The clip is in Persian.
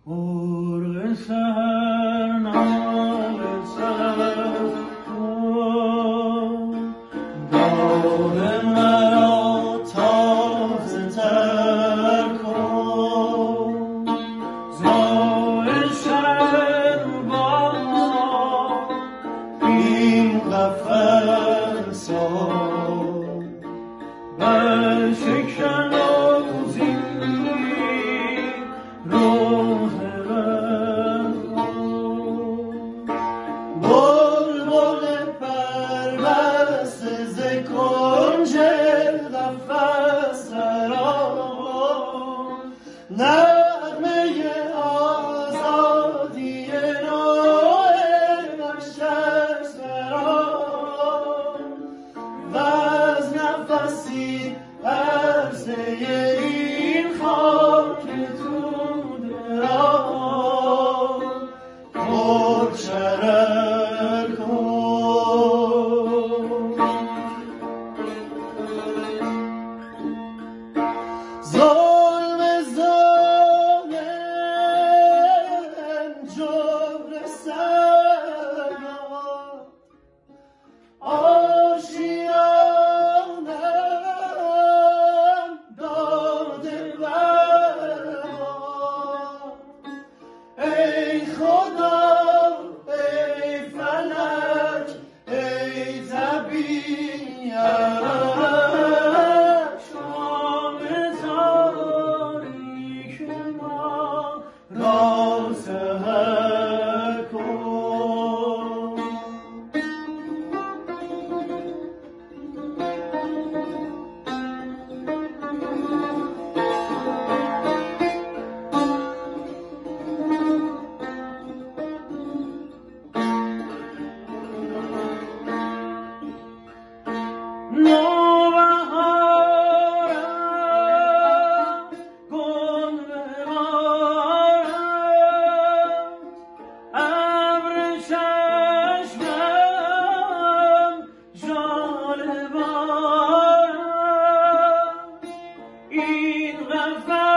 مرغ سحر نام سحر داد مرا تازه تر کن زایشم با این قفس برشکن نغمه آزادی نوع نشست برام و از نفسی عرضه این خاک توده را خود شرر کن این غفلت